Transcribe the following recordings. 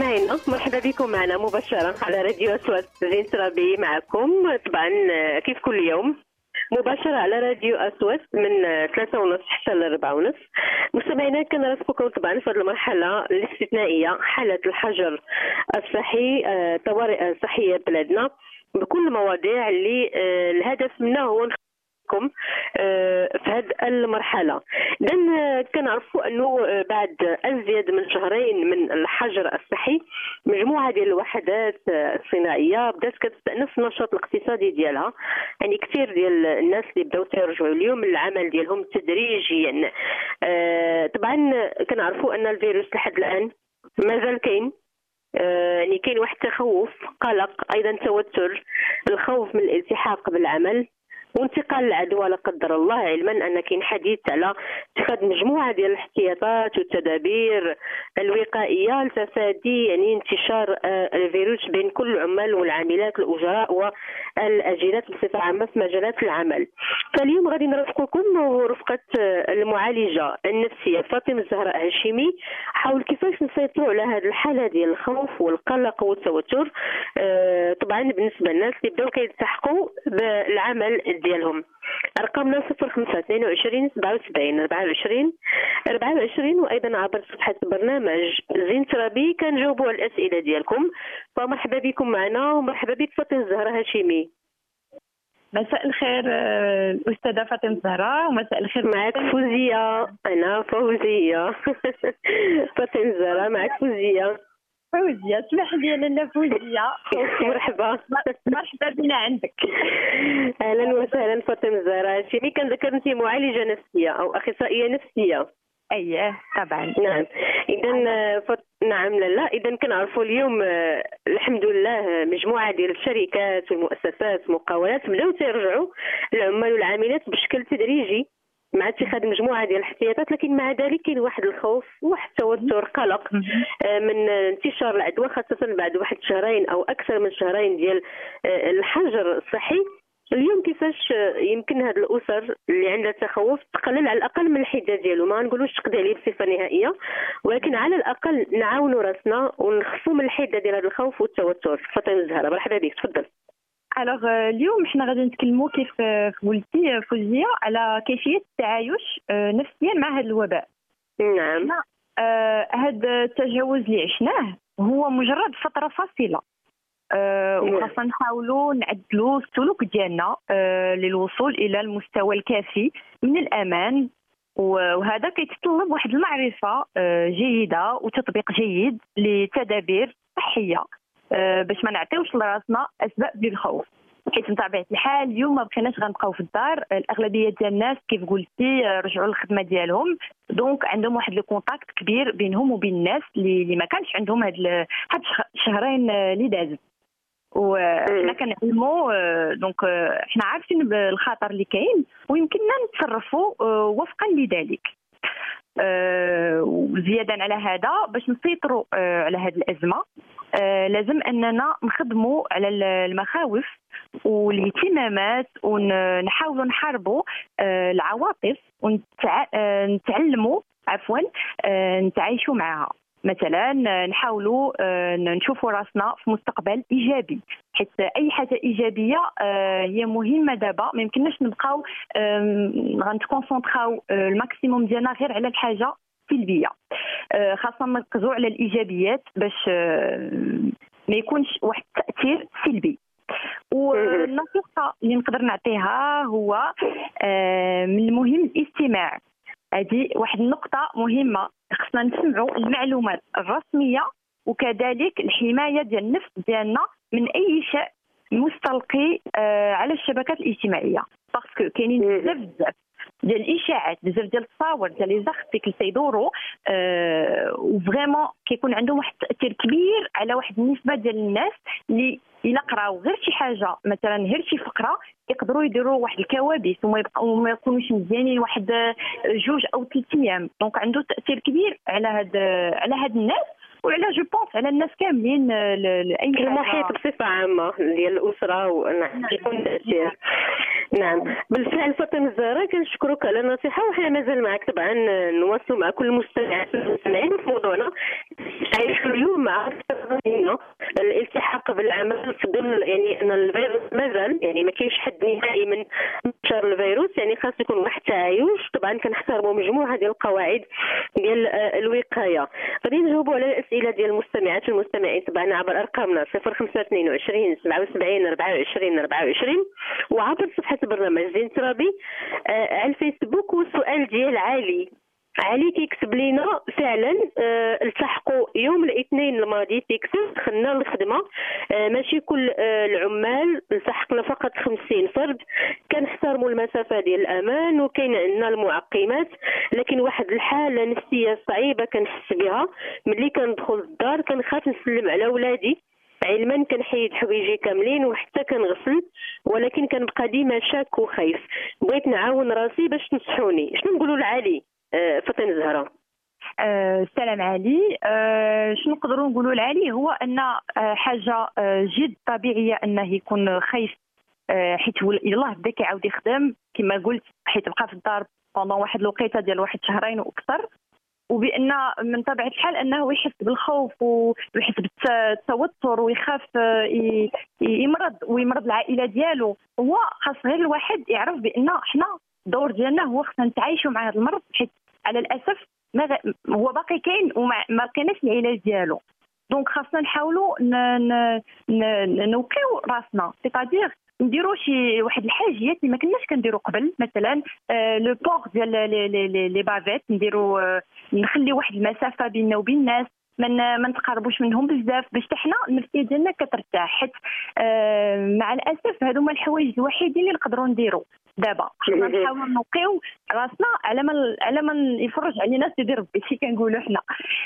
مستمعينا مرحبا بكم معنا مباشرة على راديو أصوات زين ترابي معكم طبعا كيف كل يوم مباشرة على راديو أصوات من 3:30 حتى ل 4:30. مستمعينا كنرافقكم طبعا في هذه المرحلة الاستثنائية حالة الحجر الصحي طوارئ صحية بلادنا بكل المواضيع اللي الهدف منها هو لكم في هذه المرحله. اذا كنعرفوا انه بعد ازيد من شهرين من الحجر الصحي مجموعه ديال الوحدات الصناعيه بدات كتستأنف النشاط الاقتصادي ديالها، يعني كثير ديال الناس اللي بداو تيرجعوا اليوم للعمل ديالهم تدريجيا. طبعا كنعرفوا ان الفيروس لحد الان مازال كاين، يعني كاين واحد التخوف، قلق، ايضا توتر، الخوف من الالتحاق بالعمل وانتقال العدوى لا قدر الله، علما ان كاين حديث على اتخاذ مجموعه ديال الاحتياطات والتدابير الوقائيه لتفادي يعني انتشار الفيروس بين كل العمال والعاملات الاجراء والاجهزه بصفه عامه في مجالات العمل. فاليوم غادي نرافقكم ورفقه المعالجه النفسيه فاطمه الزهراء هاشمي حول كيفاش نسيطروا على هذه الحاله ديال الخوف والقلق والتوتر طبعا بالنسبه للناس اللي بداو كيلتحقوا بالعمل ديالهم. ارقامنا 05 22 77 24 وايضا عبر صفحه برنامج زين ترابي كنجاوبوا على الاسئله ديالكم. فمرحبا بكم معنا ومرحبا بك فاطمه الزهراء هاشمي. مساء الخير الأستاذة فاطمة الزهراء، ومساء الخير معك فوزية. أنا فوزية. فاطمة الزهراء معك فوزية. فوزية اسمح لي لاله فوزية. مرحبا بنا عندك. أهلا وسهلا فاطمة الزهراء هاشمي. كنذكر أنت معالجة نفسية أو أخصائية نفسية. اييه طبعا. نعم اذا نعم لا اذا كنعرفوا اليوم الحمد لله مجموعه ديال الشركات والمؤسسات والمقاولات بداو تيرجعوا العمال والعاملات بشكل تدريجي مع اتخاذ مجموعه ديال الاحتياطات، لكن مع ذلك كاين واحد الخوف وواحد التوتر قلق من انتشار العدوى، خاصه بعد واحد شهرين او اكثر من شهرين ديال الحجر الصحي. اليوم كيفاش يمكن هاد الاسر اللي عندها تخوف تقلل على الاقل من الحده ديالو، ما نقولوش تقضي عليه بصفه نهائيه، ولكن على الاقل نعاونوا راسنا ونخفوا من الحده ديال هذا الخوف والتوتر. فاطمه الزهراء مرحبا بك، تفضل. اليوم حنا غادي نتكلموا كيف قلتي فوزيه على كيفيه التعايش نفسيا مع هذا الوباء. نعم. هذا التجاوز اللي عشناه هو مجرد فتره فاصله، وخاصة نحاولوا نعدلوا السلوك ديالنا للوصول الى المستوى الكافي من الامان، وهذا كيتطلب واحد المعرفه جيده وتطبيق جيد لتدابير صحيه باش ما نعطيوش لراسنا اسباب للخوف. حيت بطبيعه الحال اليوم ما بقيناش غنبقاو في الدار، الاغلبيه ديال الناس كيف قلتي رجعوا للخدمه ديالهم، دونك عندهم واحد لو كونتاكت كبير بينهم وبين الناس اللي ما كانش عندهم هاد الشهرين اللي دازت. وحنا كنعلموا دونك حنا عارفين بالخطر اللي كاين ويمكننا نتصرفوا وفقا لذلك. وزيادا على هذا باش نسيطروا على هذه الازمه لازم اننا نخدموا على المخاوف والاهتمامات ونحاولوا نحاربوا العواطف ونتعلموا نتعايشوا معها. مثلا نحاولوا نشوفوا راسنا في مستقبل ايجابي، حيت اي حاجه ايجابيه هي مهمه. دابا ما يمكنناش نبقاو غنتكونسونطراو الماكسيموم ديالنا غير على الحاجه سلبيه، خاصه نركزوا على الايجابيات باش ما يكونش واحد التاثير سلبي. والنصيحه اللي نقدر نعطيها هو من المهم الاستماع. هذه واحد النقطه مهمه، خصنا نسمعوا المعلومات الرسميه وكذلك الحمايه ديال النفس ديالنا من اي شيء مستلقي على الشبكات الاجتماعيه، باسكو كاينين بزاف ديال الاشاعات، بزاف ديال التصاور ديال لي زارتيكل تيدوروا وفريمون كيكون عندهم واحد التاثير كبير على واحد النسبه ديال الناس اللي الا قراو غير شي حاجه، مثلا غير شي فقره، يقدروا يديروا واحد الكوابيس وما يكونوش مزيانين واحد 2 أو 3 ايام. دونك عنده تاثير كبير على هاد الناس وعلى جو بونس على الناس كاملين، اي المحيط بصفه عامه ديال الاسره. نعم يكون تاثير. نعم بالفعل فاطمه الزهراء كنشكرك على النصيحه، وحنا مازال معك طبعا نواصلوا مع كل المستمعين في موضوعنا. عايش اليوم مع إن الالتحاق بالعمل في ظل يعني ان الفيروس مازال يعني ما كاينش حد نهائي من انتشار الفيروس، يعني خاص يكون واحد التعايش. طبعا كنحترموا مجموعه ديال القواعد ديال الوقايه. غادي نجاوبوا على الاسئله ديال المستمعات والمستمعين طبعا عبر ارقامنا 0522 77 24 24 وعبر صفحه برنامج زين ترابي على الفيسبوك. والسؤال ديال علي كيكتب لينا فعلا التحقوا يوم الاثنين الماضي تيكسب دخلنا للخدمه، ماشي كل العمال، التحقنا فقط 50 فرد. كنحترموا المسافه ديال الامان وكاين عندنا المعقمات، لكن واحد الحاله نفسيه صعيبه كنحس بها ملي كندخل للدار، كنخاف نسلم على ولادي علما كنحيد حوايجي كاملين وحتى كنغسل، ولكن كنبقى ديما شاك وخايف. بغيت نعاون راسي باش تنصحوني، شنو نقولوا لعلي؟ فاطمه زهره. السلام علي. شنو نقدروا نقولوا لعلي هو ان حاجه جد طبيعيه انه يكون خايف، حيت يلاه بدا كيعاود يخدم كما قلت، حيت بقى في الدار بوندون واحد الوقيته ديال واحد شهرين واكثر، وبان من طبيعه الحال انه يحس بالخوف ويحس بالتوتر ويخاف يمرض العائله ديالو. هو خاص غير الواحد يعرف بان حنا الدور ديالنا هو خصنا نتعايشوا مع هذا المرض، حيت على الاسف هو باقي كاين وما لقيناش العلاج ديالو. دونك خاصنا نحاولوا نوقيو راسنا، سيتادير نديروا شي واحد الحاجيات اللي ما كناش كنديروا قبل، مثلا لو بور ديال لي بافيت نديروا، نخلي واحد المسافه بيننا وبين الناس، ما نتقربوش منهم بزاف باش حنا النفسيه ديالنا كترتاح. حيت مع الاسف هادو هما الحوايج الوحيدين اللي نقدروا نديروا دابا. خصنا نحاولوا نوقيو راسنا على ما يفرج علينا سيدي ربي كي كنقولوا حنا.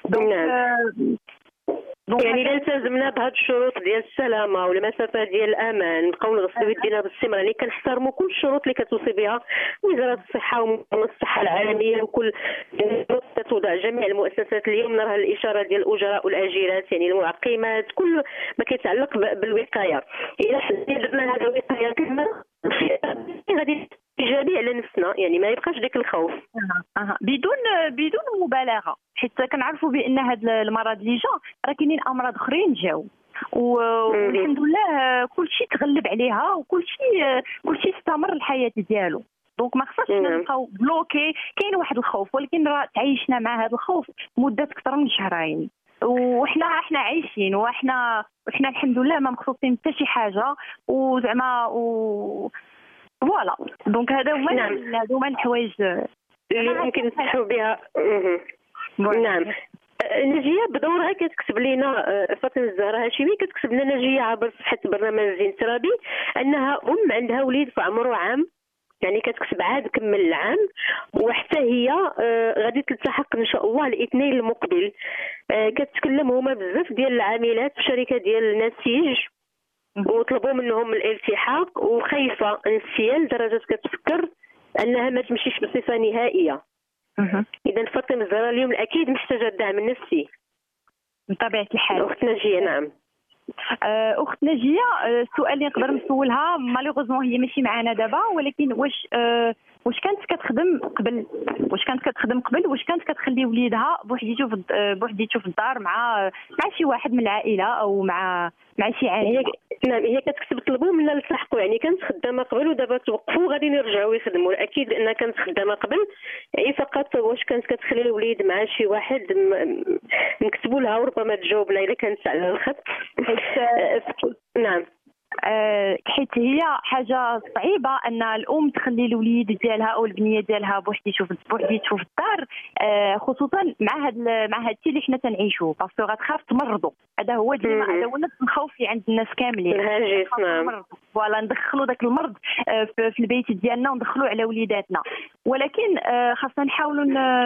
يعني الا التزمنا بهاد الشروط ديال السلامه والمسافه ديال الامان، نبقاو نغسلوا يدينا باستمرار، يعني كنحترموا كل الشروط اللي كتوصي بها وزاره الصحه ومنظمه الصحه العالميه، وكل توضع جميع المؤسسات. اليوم نرى الاشاره ديال الاجراء والاجيرات، يعني المعقمات، كل ما كيتعلق بالوقايه. الا درنا هذه الوقايه كامله غادي ايجابي على نفسنا، يعني ما يبقاش داك الخوف. بدون مبالغه، حيت كنعرفوا بان هذا المرض اللي جا راه كاينين امراض اخرين جاو، والحمد لله كل شيء تغلب عليها وكل شيء استمر الحياه ديالو. دونك ما خصناش نبقاو بلوكي. كاين واحد الخوف، ولكن راه تعايشنا مع هذا الخوف مده اكثر من شهرين، وحنا عايشين، وحنا الحمد لله ما مخصوصين حتى شي حاجه، وزعما فوالا. دونك هذا هما الحوايج اللي ممكن نصحوا بها. نعم. نجيه بدورها كتكتب لنا فاطمه الزهراء هاشمي، كتكتب لنا نجيه عبر صفحه برنامج زين ترابي انها عندها وليد في عمره عام، يعني كتكتب عاد كمل العام، وحتى هي غادي تلتحق ان شاء الله الاثنين المقبل. كتكلم هما بزاف ديال العاملات في شركه ديال النسيج وطلبوا منهم الالتحاق، وخايفه نفسيا لدرجه كتفكر انها ما تمشيش بصفه نهائيه. اذا فاطمه الزهراء اليوم اكيد محتاجه الدعم النفسي بطبيعه الحال. اخت نجيه. نعم اخت نجيه، السؤال اللي نقدر نسولها مالوغوزمون هي ماشي معنا دابا، ولكن واش كانت كتخدم قبل؟ واش كانت كتخلي وليدها بوحديتو في الدار مع شي واحد من العائله او مع شي عائله؟ نعم هي كتكتب طلبوا منا نلتحقوا، يعني كانت خدامه قبل ودابا توقفوا غادي يرجعوا يخدموا. اكيد انها كانت خدامه قبل، يعني فقط واش كانت كتخلي الوليد مع شي واحد نكتبوا لها وربما تجاوبنا اذا كانت على الخط. نعم حيت هي حاجه صعيبه ان الام تخلي الوليد ديالها او البنيه ديالها بوحديتو في الدار، خصوصا مع هاد الشيء اللي حنا تنعيشوه، باسكو غتخاف تمرضوا. هذا هو نفس الخوف اللي عند الناس كاملين. نعم فوالا ندخلوا داك المرض في البيت ديالنا وندخلوا على وليداتنا، ولكن خاصنا نحاولوا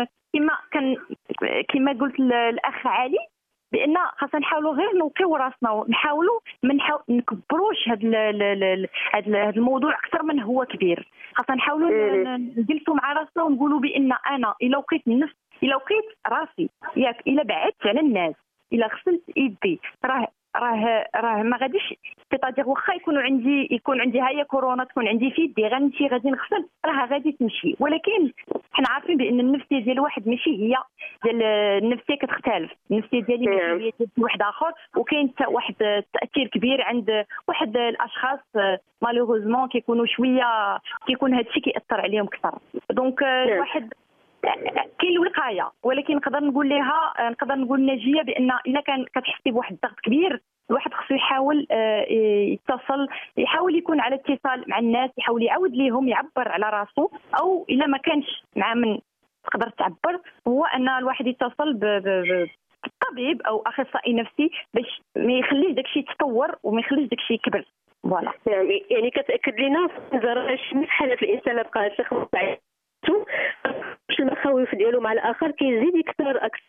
كما قلت الاخ علي بان خاصنا نحاولوا غير نوقيو راسنا، ونحاولوا ما نكبروش هذا الموضوع اكثر من هو كبير. خاصنا نحاولوا نجلسوا مع راسنا ونقولوا بان انا الا وقيت راسي، ياك الا بعدت على الناس، الا غسلت يدي، راه راه ما غاديش تيطادير واخا يكون عندي هي كورونا، تكون عندي في يدي غنمشي غادي نغسل، راه غادي تمشي. ولكن حنا عارفين بان النفسيه ديال الواحد ماشي هي ديال النفسيه، كتختلف. النفسيه ديالي ماشي هي ديال واحد اخر، وكاين حتى واحد التاثير كبير عند واحد الاشخاص مالوغوزمون كيكون هادشي كيأثر عليهم اكثر. دونك الواحد كاين الوقايه، ولكن نقدر نقول ناجيه بان الا كان كتحسي بواحد الضغط كبير، الواحد خصو يحاول يتصل، يحاول يكون على اتصال مع الناس، يحاول يعاود ليهم يعبر على راسو، او الا ما كانش مع من تقدر تعبر، هو ان الواحد يتصل بالطبيب او اخصائي نفسي باش ما يخليش داكشي يتطور وما يخليش داكشي يكبر. فوالا. يعني كتاكد لينا زرا شنو حاله الانسان اللي بقى شخص واش المخاوف ديالو مع الاخر كيزيد يكثر اكثر.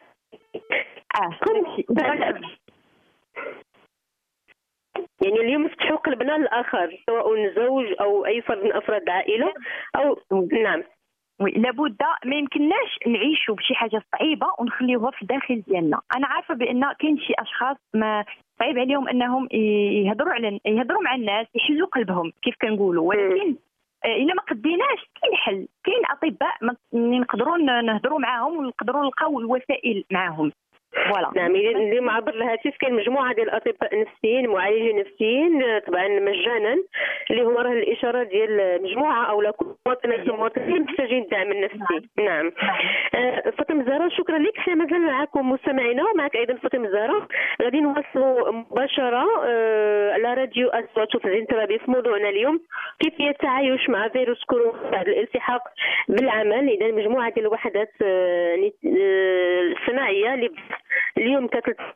يعني اليوم فتحوا قلبنا للاخر، سواء زوج او اي فرد من افراد العائله او نعم. وي لابد، ما يمكناش نعيشوا بشي حاجه صعيبه ونخليوها في الداخل ديالنا. انا عارفه بان كاين شي اشخاص ما صعيب عليهم انهم يهضروا مع الناس، يحلوا قلبهم كيف كنقولوا، ولكن الا ما قديناش كاين حل، كاين اطباء نقدروا نهضروا معاهم ونقدروا نلقاو الوسائل معاهم. فوالا. نعم، اليوم عبر الهاتف كاين مجموعه ديال الاطباء النفسيين، معالجين نفسيين طبعا مجانا، اللي هو راه الاشاره ديال مجموعه او كل مواطنين محتاجين الدعم النفسي. نعم. فاطمه زهراء، شكرا لك. احنا مازال معكم مستمعينا، ومعك ايضا فاطمه زهراء. غادي نواصلوا مباشره على راديو أصوات في زنترابي في موضوعنا اليوم، كيفيه التعايش مع فيروس كورونا بعد الالتحاق بالعمل. اذا مجموعه ديال الوحدات الصناعيه اللي اليوم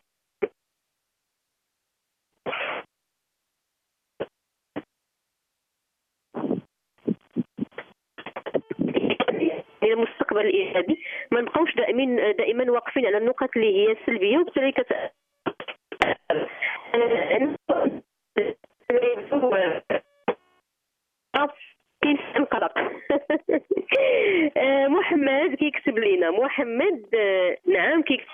المستقبل الايجابي، ما نبقاوش دائما واقفين على النقط اللي هي سلبيه، وبالتالي انقلق. محمد كيكتب لينا، محمد نعم كيكتب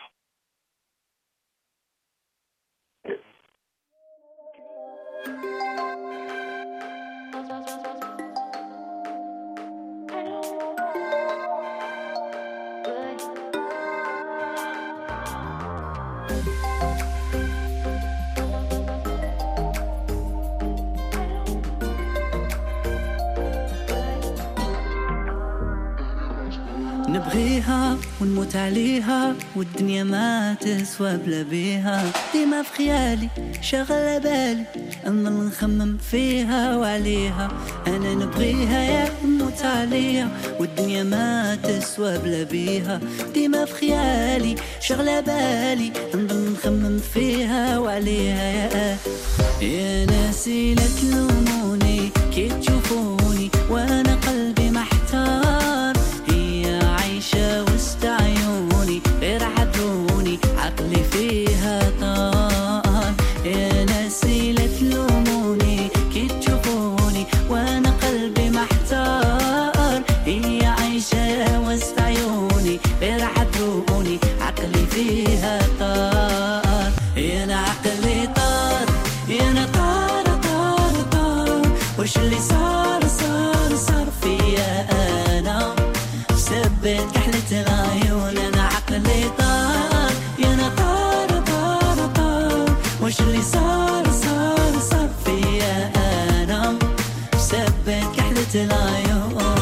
نبغيها ونموت عليها، والدنيا ما تسوى بلا بيها. ديما في خيالي شغلة بالي، أنظل نخمم فيها وعليها. أنا نبغيها يا نموت عليها، والدنيا ما تسوى بلا بيها. ديما في خيالي شغلة بالي، أنظل نخمم فيها وعليها. يا ناسي لا تلوموني كي تشوفوني وانا قلبي محتار. عايشة وسط عيوني غير عدوني، عقلي فيها طار. يا ناسي لا تلوموني كي تشوفوني وانا قلبي محتار. هي عايشة وسط عيوني غير عدوني، عقلي فيها طار. يا انا عقلي طار، يا انا طار طار طار. وش اللي صار فيا انا؟ سبت كحلة العيون، أنا عقلي طار، يا أنا طار طار طار. وش اللي صار فيا أنا؟ سبت كحلة العيون.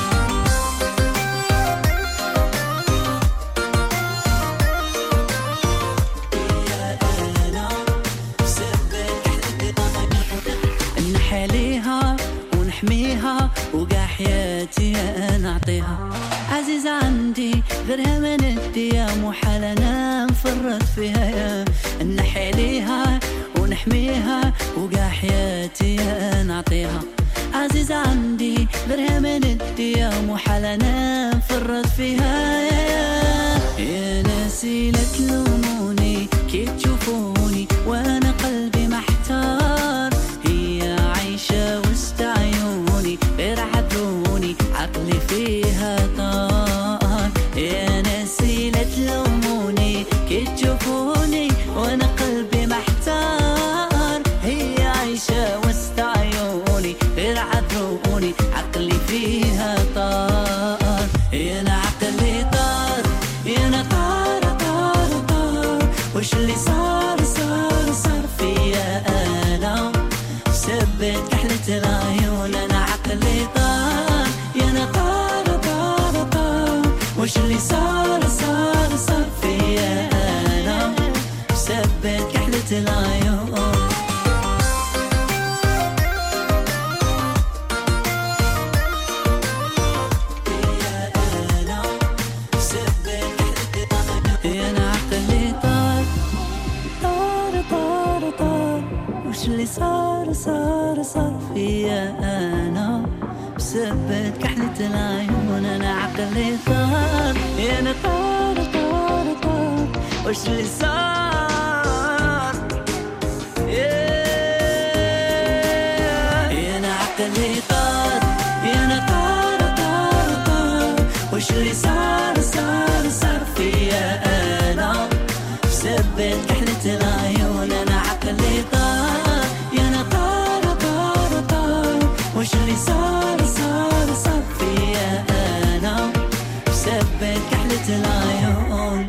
نحليها ونحميها وقع حياتي أنا أعطيها. عزيزة عندي غيرها ما ندي، يا محال أنا نفرط فيها. نحليها ونحميها وقع حياتي أنا أعطيها. عزيزة عندي غيرها ما ندي، يا محال أنا نفرط فيها. يا ناسي لا تلوموني كي تشوفوني وانا قلبي محتار. هي عايشة وسط عيوني غير عدوني، عقلي فيها طار. يا ناسي لا تلوموني كي تشوفوني وانا قلبي محتار. عذروني عقلي فيها طار يا انا عقلي طار يا انا طار طار طار وش اللي صار صار صار فيا انا سبت كحلة العيون انا عقلي طار يا انا طار طار طار وش اللي صار صار صار فيا انا سبت كحلة العيون اللي صار صار صار فيا انا بسبت كحلة العيون انا عقلي طار يا انا طار طار طار وش اللي صار يا انا عقلي طار يا انا طار طار طار وش اللي صار صار صار فيا انا بسبت كحلة العيون انا عقلي طار وش اللي صار صار صار فيا أنا بسبب كحلة العيون.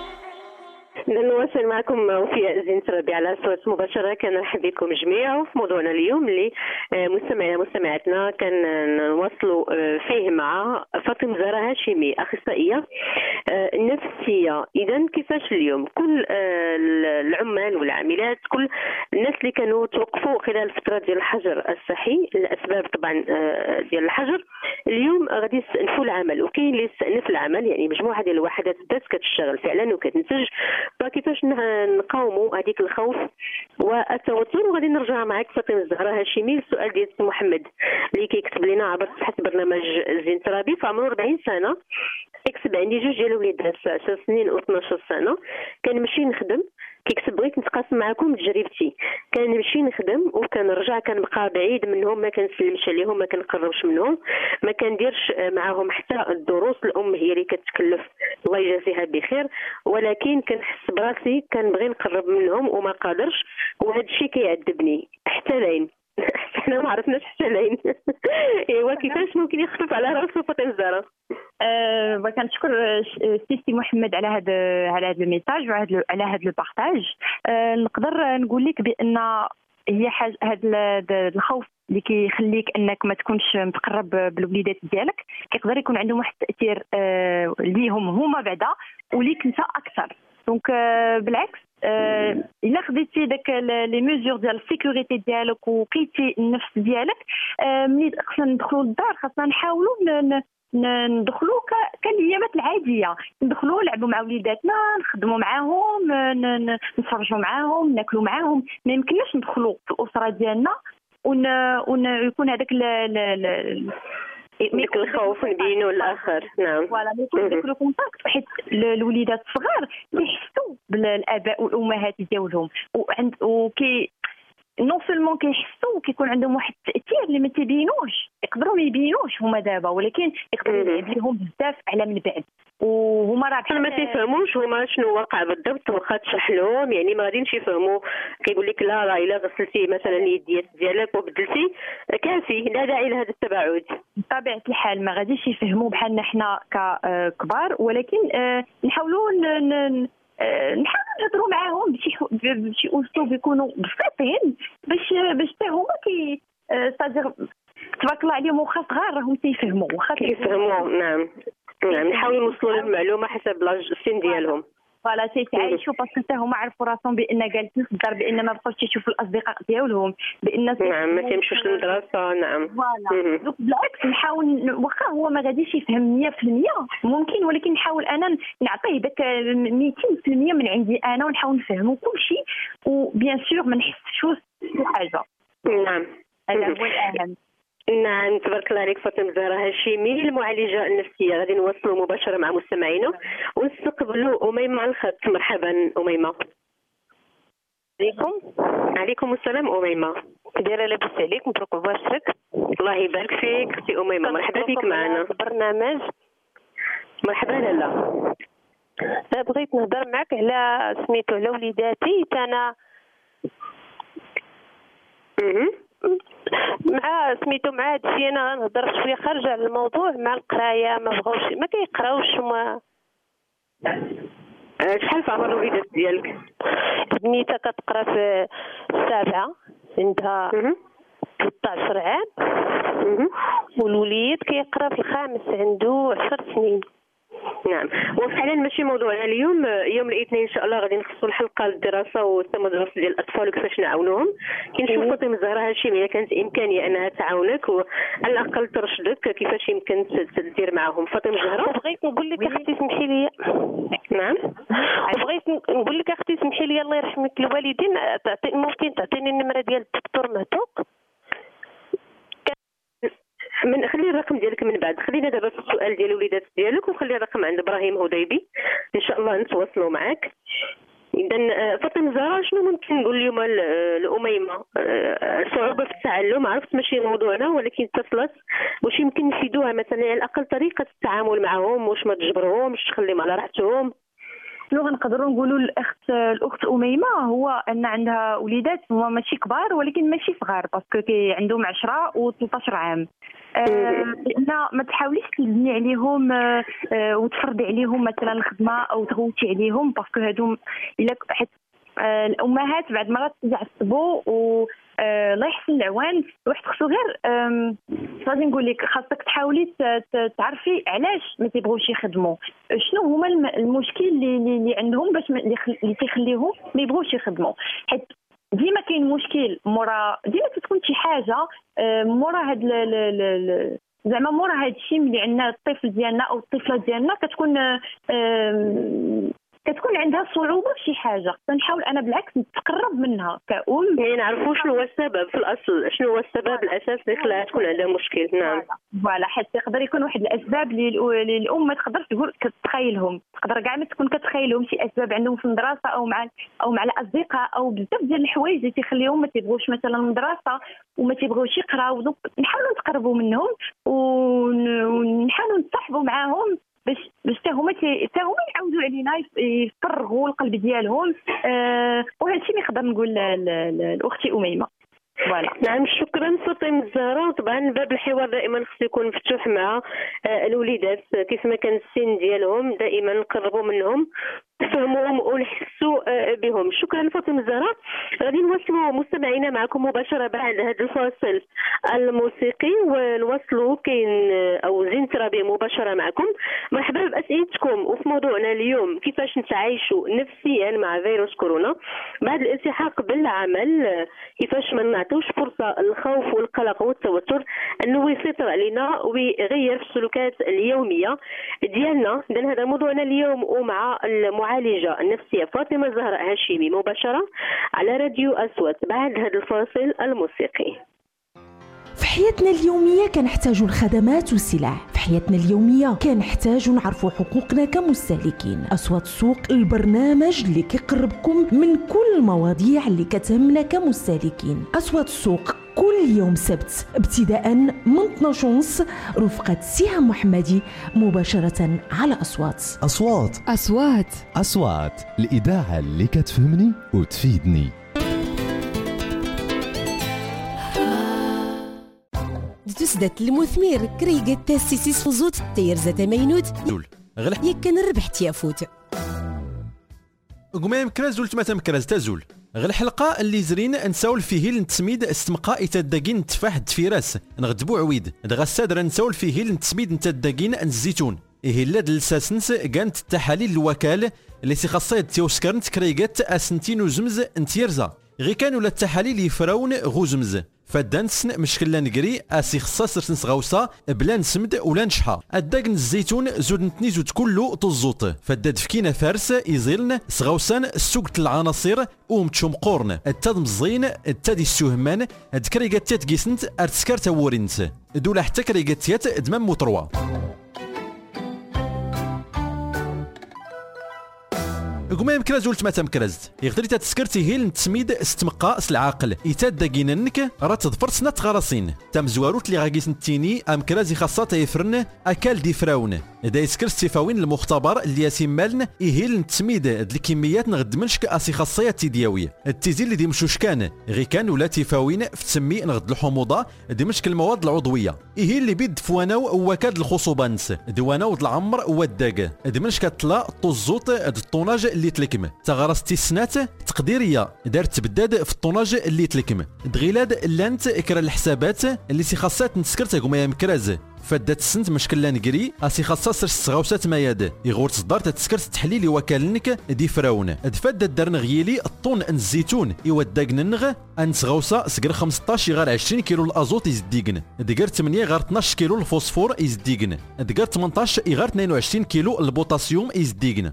نواصل معكم وفاء زينت ربيع على صوت مباشرة. كنرحب بكم جميع في موضوعنا اليوم اللي مستمعاتنا كنواصلوا فيه مع فاطمة زهرة هاشمي أخصائية نفسية. إذا كيفاش اليوم كل العمال والعاملات كل الناس اللي كانوا توقفوا خلال الفترة ديال الحجر الصحي الأسباب طبعا ديال الحجر اليوم غادي يستأنفوا العمل وكاين اللي يستأنف العمل يعني مجموعة ديال الوحدات بدات كتشتغل فعلا وكتنتج. فكيفاش نقاوموا هذيك الخوف والتوتر؟ وغادي نرجع معك فاطمه الزهراء هاشمي للسؤال ديال محمد اللي كيكتب لنا عبر صفحه برنامج زين ترابي. فعمره 40 سنه كيكتب عندي جوج ديال الوليدات 10 سنين و12 سنه كنمشي نخدم. كيكتب بغيت نتقاسم معكم تجربتي. كنمشي نخدم وكنرجع كنبقى بعيد منهم ما كنسلمش عليهم ما كنقربش منهم ما كنديرش معاهم حتى الدروس. الام هي اللي كتكلف الله يجازيها بخير ولكن كنحس براسي كنبغي نقرب منهم وما قادرش وهذا الشيء كيعذبني حتى لين حنا ما عرفناش حتى لين. ايوا كيفاش ممكن يخفف على راسو فاطمه الزهراء؟ كنشكر سيدي محمد على هذا الميساج وعلى هذا البارطاج. نقدر نقول لك بان هي حاجه هذا الخوف اللي كيخليك انك ما تكونش متقرب بالوليدات ديالك كيقدر يكون عندهم واحد التاثير ليهم هما بعدا وليك انت اكثر. دونك بالعكس الا خديتي داك لي ميزور ديال السيكوريتي ديالك وقيتي النفس ديالك ملي خصنا ندخلوا للدار خصنا نحاولوا ندخلوا كالايامات العاديه ندخلوا نلعبوا مع وليداتنا نخدموا معاهم نتفرجوا معاهم ناكلوا معاهم. ما يمكنناش ندخلوا في الاسره ديالنا ويكون هذاك ديك الخوف نبينوا الاخر. نعم فوالا ما يكونش داك لو كونتاكت حيت الوليدات الصغار كيحسوا بالاباء والامهات ديالهم وكي نون سولمون كيحسوا كيكون عندهم واحد التاثير اللي ما تيبينوش يقدروا ما يبينوش هما دابا ولكن يقدروا يلعب لهم بزاف على من بعد وهما راه ما تيفهموش هما شنو واقع بالضبط. واخا تشرح لهم يعني ما غاديش يفهموا. كيقول لك لا الا غسلتي مثلا اليديات ديالك وبدلتي كافي لا داعي لهذا التباعد. بطبيعه الحال ما غاديش يفهموا بحالنا حنا ككبار ولكن نحاولوا نهضروا معاهم بشي اسلوب يكونوا بسيطين باش حتى هما صادر تبارك الله عليهم واخا صغار راهم تيفهموا واخا كيفهموا. نعم نحاولوا نوصلوا للمعلومه حسب السن ديالهم. فوالا تيتعايشوا باسكو حتى هما عرفوا راسهم بان جالسين في الدار بان ما بقاوش يشوفوا الاصدقاء ديالهم بان نعم ما تيمشوش للمدرسه. نعم فوالا دونك بالعكس نحاول واخا هو ما غاديش يفهم 100% ممكن ولكن نحاول انا نعطيه داك 200% من عندي انا ونحاول نفهمو كل شيء وبيان سور ما نحسوش بشي حاجه. نعم هذا هو الاهم. نعم تبارك الله عليك فاطمه الزهراء هاشمي المعالجه النفسيه. غادي نوصلوا مباشره مع مستمعينا ونستقبلوا اميمه على الخط. مرحبا اميمه. عليكم السلام اميمه. دايره لاباس عليك مبروك بواسرك. الله يبارك فيك اختي اميمه مرحبا بك معنا في البرنامج. مرحبا لالا. بغيت نهضر معك على سميتو على وليداتي. انا مع سميتو مع هادشي انا غنهضر شويه خارجه على الموضوع مع القرايه ما بغاوش ما كيقراوش وما شحال في عمر الوليدات ديالك؟ بنيتها كتقرا في السابعه عندها 13 عام والوليد كيقرا في الخامس عنده 10 سنين. نعم، وفعلا ماشي موضوعنا اليوم. يوم الاثنين ان شاء الله غادي نخصصوا الحلقه للدراسه والتمدرس ديال الاطفال وكيفاش نعاونوهم. كنشوف فاطمه الزهراء هاشميه كانت امكانيه انها تعاونك وعلى الاقل ترشدك كيفاش يمكن تدير معهم. فاطمه الزهراء بغيت نقول لك اختي سمحي لي. نعم، بغيت نقول لك اختي سمحي لي الله يرحمك الوالدين ممكن تعطيني النمره ديال الدكتور مهتوق؟ خلي الرقم ديالك من بعد. خلينا دابا في السؤال ديال الوليدات ديالك وخلي الرقم عند ابراهيم هديبي ان شاء الله نتواصلوا معك. اذا فاطمه الزهراء شنو ممكن نقول اليوم الاميمه؟ صعوبه في التعلم، عرفت ماشي موضوعنا ولكن اتصلت واش يمكن نفيدوها مثلا على الاقل طريقه التعامل معهم، واش ما تجبرهمش تخليهم على راحتهم؟ شنو غنقدروا نقولوا الاخت اميمه هو ان عندها وليدات هما ماشي كبار ولكن ماشي صغار باسكو عندهم 10 و13 عام. لان ما تحاوليش تبني عليهم وتفرضي عليهم مثلا الخدمه او تغوتي عليهم باسكو هادو الا حيت الامهات بعد مرات يعصبوا و الله يحسن العوان واحد خصو غير غادي نقول لك خاصك تحاولي تعرفي علاش ما تيبغوش يخدموا، شنو هما المشكل اللي عندهم باش اللي تيخليهم ما يبغوش يخدموا. حيت ديما كاين مشكل مورا ديما تكون شي حاجه مورا هاد زعما مورا هاد الشيء اللي عندنا الطفل ديالنا او الطفله ديالنا كتكون عندها صعوبه في شي حاجه. نحاول انا بالعكس نتقرب منها كأم يعني نعرفوا شنو هو السبب في الاصل، شنو هو السبب الاساس اللي خلاها تكون عندها مشكل. نعم فوالا حتى يقدر يكون واحد الاسباب اللي الام ما تقدرش تقول كتخيلهم، تقدر كاع ما تكون كتخيلهم شي اسباب عندهم في المدرسه او مع الاصدقاء او بزاف ديال الحوايج اللي تيخليهم ما تيبغوش مثلا المدرسه وما تيبغوش يقراو. نحاولوا نتقربوا منهم ونحاولوا نتصاحبوا معاهم باش حتى هما يعاودوا علينا يفرغوا القلب ديالهم. وهذا الشيء اللي نقدر نقول لاختي اميمه. فوالا. نعم شكرا فاطمه الزهراء. طبعا باب الحوار دائما خصو يكون مفتوح مع الوليدات كيف ما كان السن ديالهم، دائما نقربوا منهم نفهموهم ونحسوا بهم. شكرا فاطمه الزهراء. غادي نواصلوا مستمعينا معكم مباشره بعد هذا الفاصل الموسيقي ونواصلوا كاين او زين ترابي مباشره معكم. مرحبا باسئلتكم وفي موضوعنا اليوم كيفاش نتعايشوا نفسيا مع فيروس كورونا بعد الالتحاق بالعمل، كيفاش ما نعطيوش فرصه للخوف والقلق والتوتر انه يسيطر علينا ويغير في السلوكات اليوميه ديالنا. اذا هذا موضوعنا اليوم ومع المعالجه النفسيه فاطمه الزهراء هاشمي مباشره على راديو أصوات بعد هذا الفاصل الموسيقي. في حياتنا اليومية كنحتاجوا الخدمات والسلع، في حياتنا اليومية كنحتاجوا نعرفوا حقوقنا كمستهلكين. أصوات السوق البرنامج اللي كيقربكم من كل المواضيع اللي كتهمنا كمستهلكين. أصوات السوق كل يوم سبت ابتداء من 12:30 رفقة سهام محمدي مباشرة على أصوات الإذاعة اللي كتفهمني وتفيدني. تسدت المثمير كريقة تاسيسيس فوزوت تير زتا مينوت يكن ربحت يافوت قوما يمكن زولت ما تمكرز تزول غير الحلقه اللي زرين نساول فيه نتسميد استمقاء تداكين تفاح التفيراس نغدبو عويد دغا السادر نساول فيه نتسميد نتداكين الزيتون إيه لاد الساسنس كانت التحاليل الوكال اللي سيخصيد تيوسكرنت كريقات اسنتين وزمز انتيرزا غي كانوا التحاليل يفراون غوزمز فدانسن مشكلة نقري اسي خصاص رسنس غوصة بلا نسمد ولا نشحى الداقن الزيتون زود نتني زود كله تزوط فداد فكينا فارس يزيلن سغوسان السوق العناصر ومتشوم قورن التاد مزين التاد السوهمان هاد كريقات كيسنت ارتسكار تاورينت دولا حتى كريقات دمام مطروة. قوما يمكن زولت ما تمكرزت يقدر تسكرتي هي التسميد استمقاء العاقل يتدقين انك راه تظفر سنه غراسين تم زواروت اللي غاكيس نتيني ام كرازي خاصه يفرن اكل دي فراون دا يسكر استفاوين المختبر اللي يسمالن يهيل نتسميد الكميات نغد منشك اسي خاصيات تيدياويه التيزي اللي دي مشوش كان غي كان ولا تفاوين في تسمي نغد الحموضه دي مشك المواد العضويه يهيل اللي بيد فواناو وكاد الخصوبانس دواناو العمر والداق دي منشك طلا طوزوط الطوناج اللي تلكم تغرس تسنات تقديريه دارت تبداد في الطوناج اللي تلكم دغيلاد لانت اكرا الحسابات اللي سي خاصات نسكرت كما يمكراز فدات السنت مشكل لا نقري اسي خاصه سر الصغاوسات مياد يغور تصدر تسكر تحليل وكالنك دي فراون ادفد درن غيلي الطون ان الزيتون يوداق ننغ ان صغاوسه سكر 15 غير 20 كيلو الازوت يزديقن دقر 8 غير 12 كيلو الفوسفور يزديقن دقر 18 غير 22 كيلو البوتاسيوم يزديقن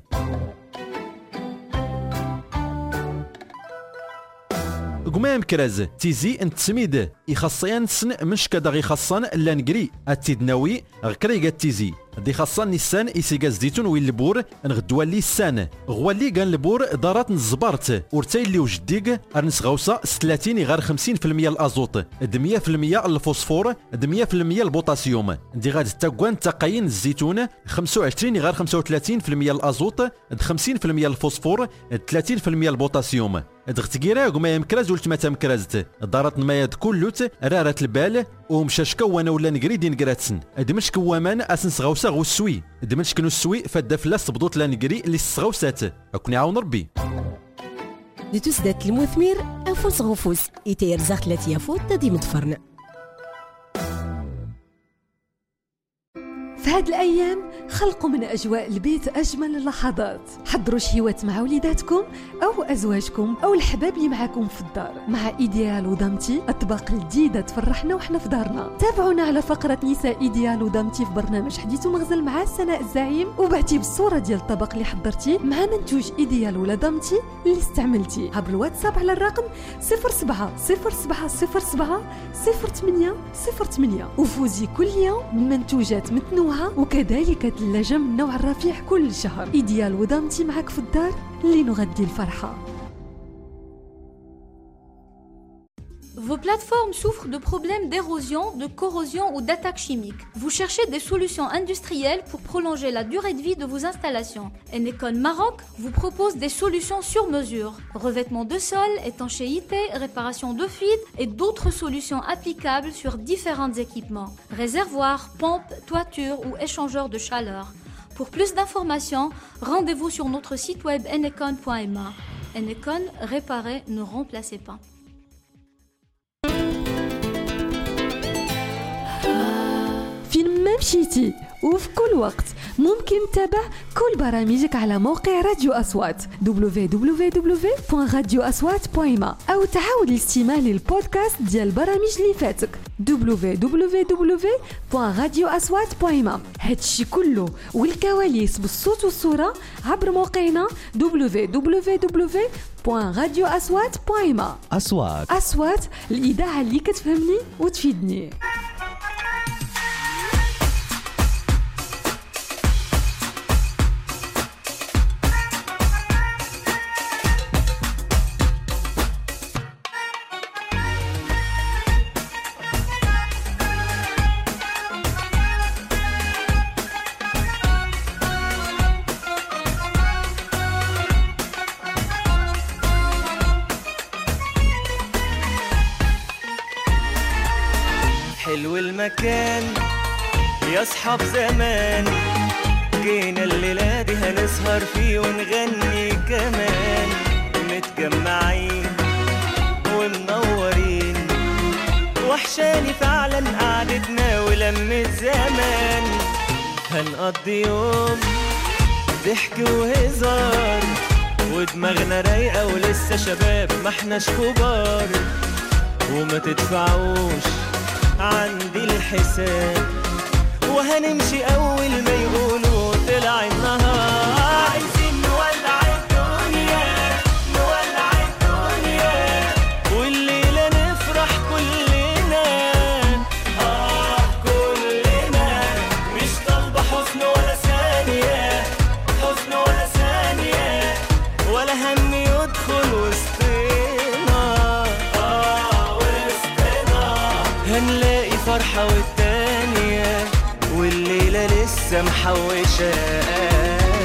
قمام كراز تيزي انت سميد يخصيان سن مش كدا غي خصان لا نقري التدناوي غكري قد تيزي دي خاصان نيسان إسيقا زيتون وين البور نغدوا لي السان غوالي كان البور دارات نزبارت ورتاي اللي وجديق ارنس غوصه 30 غير 50% الازوت 100% الفوسفور 100% البوتاسيوم دي غاد تاكوان تقاين الزيتون 25 غير 35% الازوت 50% الفوسفور 30% البوتاسيوم دغتكيرا كما يمكراز ولت ما تمكرازت دارت نماياد كلوت رارت البال ومشاشكا وانا ولا نقري دين قراتسن دمشك وامان اسنس غوصه غوسوي دمشك نو السوي فدا فلاس بضوط لا نقري اللي الصغوسات اكون عاون ربي لتسدات المثمير انفوس غفوس يتير زاخلات يافوت تدي متفرن في هاد الأيام خلقوا من أجواء البيت أجمل اللحظات. حضروا شهيوات مع وليداتكم أو أزواجكم أو الحباب اللي معاكم في الدار مع إيديال ودامتي أطباق جديدة تفرحنا وإحنا في دارنا. تابعونا على فقرة نساء إيديال ودامتي في برنامج حديث ومغزل مع سناء الزعيم وبعتي بالصورة ديال الطبق اللي حضرتي مع منتوج إيديال ولا دامتي اللي استعملتي عبر الواتساب على الرقم 0707070808 وفوزي كل يوم بمنتوجات متنوعة وكذلك ثلاجة من نوع الرفيع كل شهر. إيديال ودامتي معك في الدار لنغدي الفرحة. Vos plateformes souffrent de problèmes d'érosion, de corrosion ou d'attaques chimiques. Vous cherchez des solutions industrielles pour prolonger la durée de vie de vos installations. Enecon Maroc vous propose des solutions sur mesure. Revêtement de sol, étanchéité, réparation de fuites et d'autres solutions applicables sur différents équipements. Réservoirs, pompes, toitures ou échangeurs de chaleur. Pour plus d'informations, rendez-vous sur notre site web enecon.ma. Enecon, réparez, ne remplacez pas. فين ما مشيتي وفي كل وقت ممكن تتابع كل برامجك على موقع راديو أصوات www.radioaswat.ma أو تعاود الاستماع للبودكاست ديال البرامج اللي فاتك www.radioaswat.ma. هادشي كله والكواليس بالصوت والصورة عبر موقعنا www.radioaswat.ma. أصوات الإذاعة اللي كتفهمني وتفيدني. حلو المكان يا اصحاب زمان جينا الليلة دي هنسهر فيه ونغني كمان متجمعين ومنورين وحشاني فعلا قعدتنا ولمة زمان هنقضي يوم ضحك وهزار ودماغنا رايقة ولسه شباب ما احناش كبار وما تدفعوش عندي الحساب وهنمشي اول ما يقولوا طلع النهار عايزين نولع الدنيا نولع الدنيا والليلة نفرح كلنا كلنا مش طالبة حزن ولا ثانية حزن ولا ثانية لسه محوشة.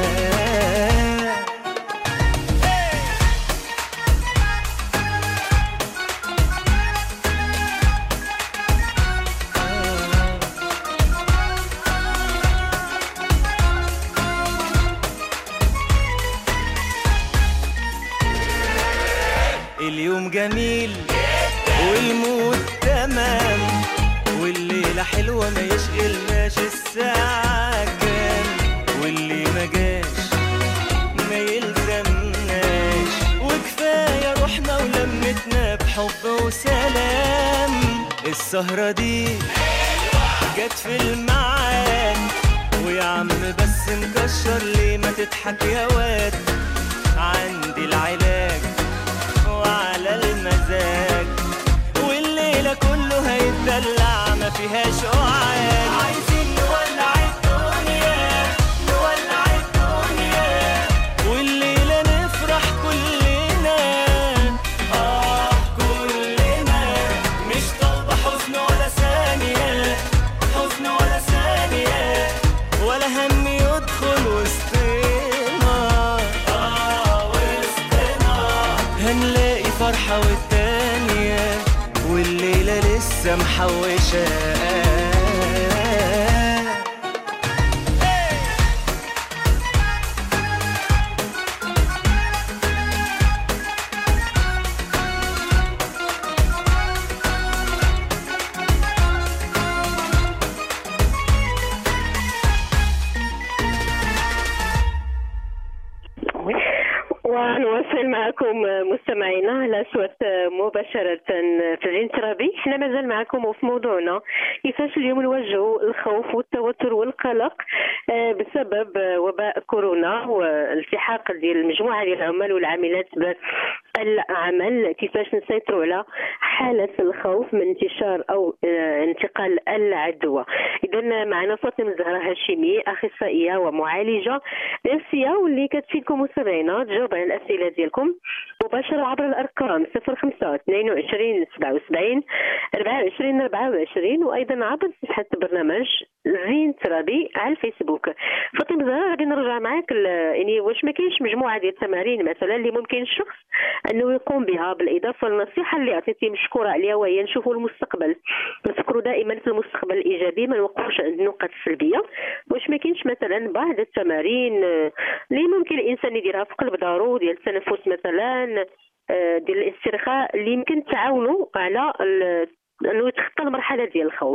اليوم جميل والمود تمام والليلة حلوة ما يشغلناش الساعة كام واللي ما جاش ما يلزمناش وكفاية روحنا ولمتنا بحب وسلام. السهرة دي جت في الميعاد ويا عم بس مكشر ليه ما تضحك يا واد. عندي العلاج وعلى المزاج والليلة كله هيتدلع ما فيهاش قعاد. عايزين نولع الدنيا نولع الدنيا والليلة نفرح كلنا كلنا مش طالبة حزن ولا ثانية حزن ولا ثانية ولا هم يدخل وسطنا وسطنا هنلاقي فرحة والتانية والليلة لسه محوشة. ونواصل معكم مستمعينا الأصوات مباشرة في زين ترابي. احنا مازال معكم وفي موضوعنا كيفاش اليوم نواجهوا الخوف والتوتر والقلق بسبب وباء كورونا والالتحاق ديال المجموعة ديال العمال والعاملات بالعمل. كيفاش نسيطروا على حالة الخوف من انتشار أو انتقال العدوى. إذن معنا فاطمة زهرة هاشمي أخصائية ومعالجة نفسية واللي كتفيدكم مستمعينا تجاوب على الأسئلة ديالكم مباشرة عبر الأرقام 05 22 77 24 24 وأيضا عبر صفحة برنامج زين ترابي على الفيسبوك. فاطمة زهرة غادي نرجع معاك يعني واش ما كاينش مجموعة ديال التمارين مثلا اللي ممكن الشخص أنه يقوم بها بالإضافة للنصيحة اللي عطيتي مشكورة عليها وهي نشوفوا المستقبل نفكروا دائما في المستقبل الإيجابي ما نوقفوش عند النقط السلبية. واش ما كاينش مثلا بعض التمارين اللي ممكن الإنسان يديرها في قلب دارو ديال التنفس مثلا ديال الاسترخاء اللي يمكن تعاونوا على انه يتخطى المرحله ديال الخوف؟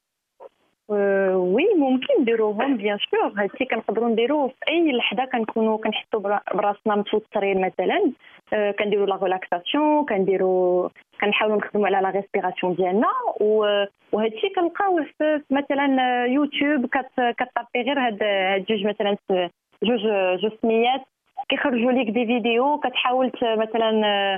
وي ممكن نديروهم بيان سور. هادشي كنقدروا نديروه في اي لحظه كنكونوا كنحسوا براسنا متوترين مثلا. كنديروا لا ريلاكساسيون كنحاولوا نخدموا على لا ريسبيراسيون ديالنا وهادشي كنلقاوه في مثلا يوتيوب كتطابي غير هاد جوج مثلا جوج سميات كيخرجوا ليك دي فيديو كتحاول مثلا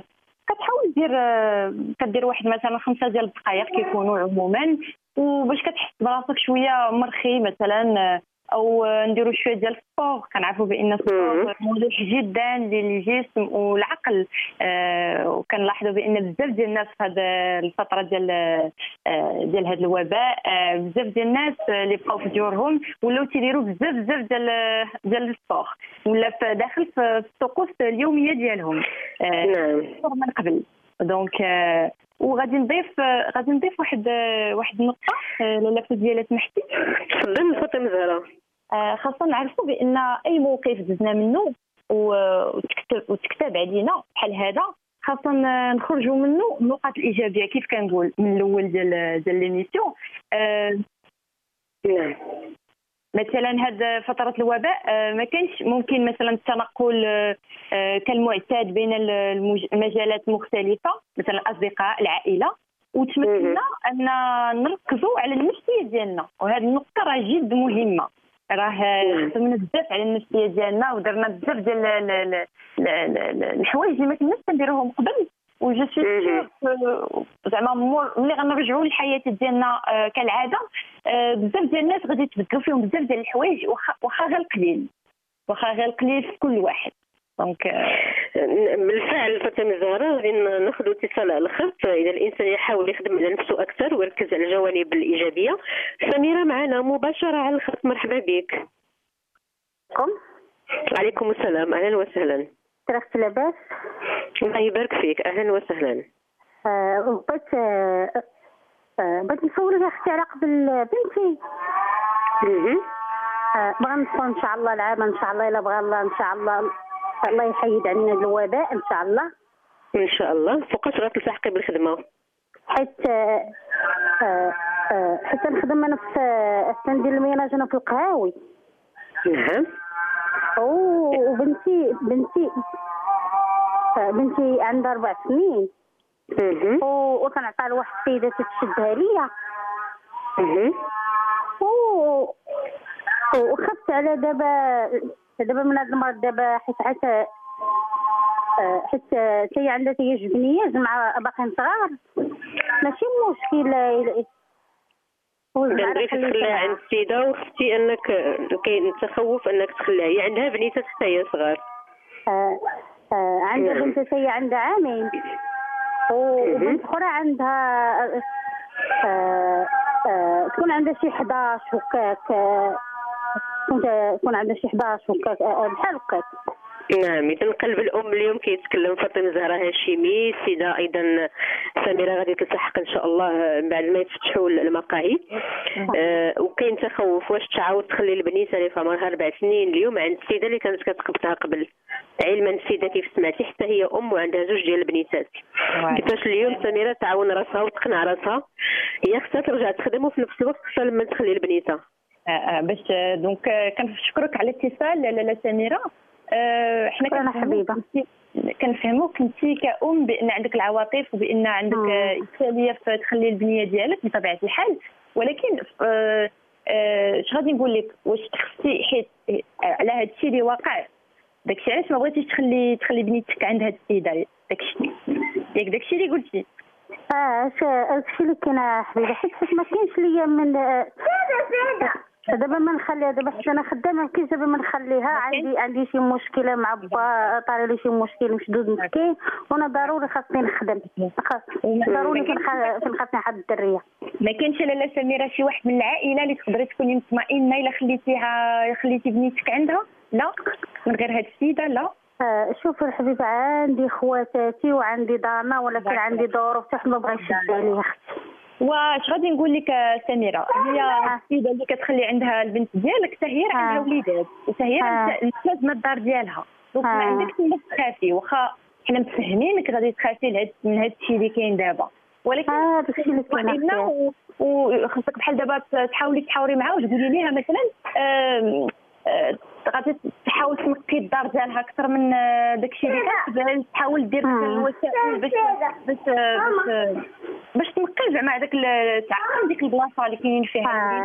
كدير واحد مثلا 5 ديال الدقائق كيكونوا عموما وباش كتحس براسك شويه مرخي مثلا او نديروا شويه ديال السبور. كنعرفوا بان السبور مليح جدا للجسم والعقل وكنلاحظوا بان بزاف ديال الناس في هذه الفتره ديال هذا الوباء بزاف ديال الناس اللي بقاو في ديورهم ولاو تيديروا بزاف ديال السبور ولا داخل في الطقوس اليوميه ديالهم من قبل. دونك وغادي نضيف واحد النقطه لالا فوزيه سمحتي. تفضل فاطمه زهره. خاصنا نعرفوا بان اي موقف دزنا منه وتكتب علينا بحال هذا خاصنا نخرجوا منه النقاط الايجابيه كيف كنقول من الاول ديال ليميسيون. نعم مثلا هاد فتره الوباء ما كانش ممكن مثلا التنقل كالمعتاد بين المجالات المختلفه مثلا الاصدقاء العائله وتمكننا ان نركزوا على النفسيه ديالنا وهذه النقطه راه جد مهمه. راه خدمنا بزاف على النفسيه ديالنا ودرنا بزاف ديال الحوايج اللي ما كناش كنديروهم قبل وجو سي زعما ملي غنرجعوا للحياه ديالنا كالعاده بزاف ديال الناس غادي يتبدلوا فيهم بزاف ديال الحوايج واخا غير قليل في كل واحد. دونك بالفعل فاطمه الزهراء غادي ناخذ اتصال على الخط. اذا الانسان يحاول يخدم على نفسه اكثر ويركز على الجوانب الايجابيه. سميره معنا مباشره على الخط، مرحبا بك. وعليكم السلام، اهلا وسهلا. تركت لاباس؟ الله يبارك فيك، اهلا وسهلا. بغيت نسولك اختي على قبل بنتي. بغا ندخل ان شاء الله العام ان شاء الله، الا بغى الله ان شاء الله الله يحيد عنا الوباء ان شاء الله. ان شاء الله. فوقاش غتلتحقي بالخدمه؟ حيت نخدم انا في ندير الميناج انا في القهاوي. نعم. وبنتي عندها 4 سنين. وكنعطيها لواحد السيده تشدها ليا. وخفت على دابا من هذا المرض دابا، حيت هي عندها تياج بنياز مع باقيين صغار. ماشي مشكل بغيتي تخليها عند السيده، وخفتي انك كاين تخوف انك تخليها. هي عندها بنيتات حتى هي صغار. عندها بنت هي عندها عامين، وبنت اخرى عندها تكون عندها شي 11 هكاك. تكون عندها شي 11 هكاك بحال هكاك. نعم. إذا قلب الأم اليوم كيتكلم فاطمة الزهراء هاشمي. السيدة أيضا سميرة غادي تلتحق إن شاء الله بعد ما يتفتحوا المقاعد. وكاين تخوف واش تعاود تخلي البنيته اللي في عمرها 4 سنين اليوم عند السيدة اللي كانت كتقبطها قبل، علما السيدة كيف سمعتي حتى هي أم وعندها 2 ديال البنيتات. كيفاش اليوم سميرة تعاون راسها وتقنع راسها هي خصها ترجع تخدم وفي نفس الوقت خصها لما تخلي البنيته. باش دونك كنشكرك على الاتصال لاله سميرة. حنا كنفهموك انت كأم بان عندك العواطف وبان عندك إشكالية في تخلي البنيه ديالك بطبيعه الحال، ولكن اش غادي نقول لك، واش تخفتي حيت على هذا الشيء اللي واقع، داكشي علاش ما بغيتيش تخلي بنيتك عند هاد السيده، داكشي ياك داكشي اللي قلتي. هادشي اللي كاين حبيبه، حيت ما كاينش ليا من دابا ما نخليها. دابا حيت انا خدامه ما كاينش دابا ما نخليها. عندي شي مشكله مع با، طاري لي شي مشكل مشدود مسكين، وانا ضروري خاصني نخدم. ضروري خاصني نحد الدريه. ما كاينش لاله سميره شي واحد من العائله اللي تقدري تكوني مطمئنه الا خليتي بنيتك عندها؟ لا من غير هاد السيده. لا شوفي الحبيبه، عندي خواتاتي وعندي دارنا، ولكن عندي ظروف حتى ما بغيتش نشد عليها اختي. واش غادي نقول لك سميره، هي السيده اللي كتخلي عندها البنت ديالك حتى هي عندها وليدات، وحتى هي لازمه الدار ديالها، دونك ما عندكش ما تخافي. واخا حنا متفاهمينك غادي تخافي من هذا الشيء اللي كاين دابا، ولكن داكشي اللي كاين وخاصك بحال دابا تحاولي تحاوري معها وتقولي ليها مثلا غادي تحاول تنقي الدار ديالها اكثر من داكشي اللي كتبان، تحاول دير الوسائل باش تنقي زعما هذاك تعقم ديك البلاصه اللي كاينين فيها